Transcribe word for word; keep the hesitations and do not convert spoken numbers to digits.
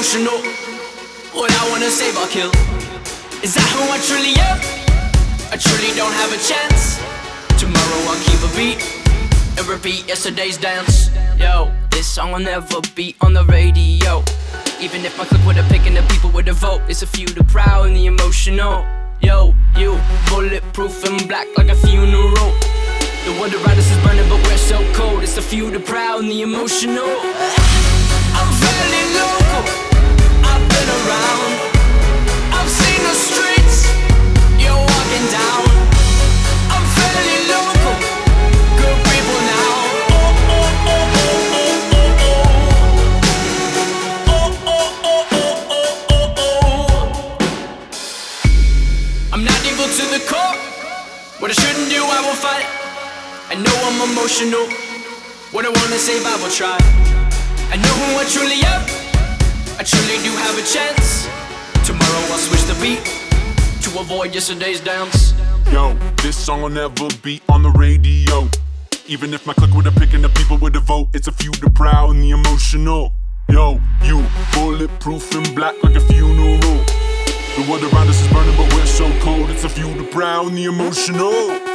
emotional. What I wanna save, I'll kill. Is that who I truly am? I truly don't have a chance. Tomorrow I'll keep a beat and repeat yesterday's dance. Yo, this song will never be on the radio. Even if my click with a pick and the people with a vote, it's a few, the proud and the emotional. Yo, you, bulletproof and black like a funeral. The world around us is burning but we're so cold. It's a few, the proud and the emotional. I'm fairly local, I've been around, I've seen the streets you're walking down. I'm fairly local, good people now. Oh, oh, oh, oh, oh, oh, oh, oh, oh, oh, oh, oh. I'm not evil to the core. What I shouldn't do, I will fight. I know I'm emotional. What I wanna save, I will try. I know who I truly am. I truly do have a chance. Tomorrow I'll switch the beat to avoid yesterday's dance. Yo, this song will never be on the radio. Even if my click with a pick and the people with a vote, it's a few, the proud and the emotional. Yo, you, bulletproof and black like a funeral. The world around us is burning but we're so cold. It's a few, the proud and the emotional.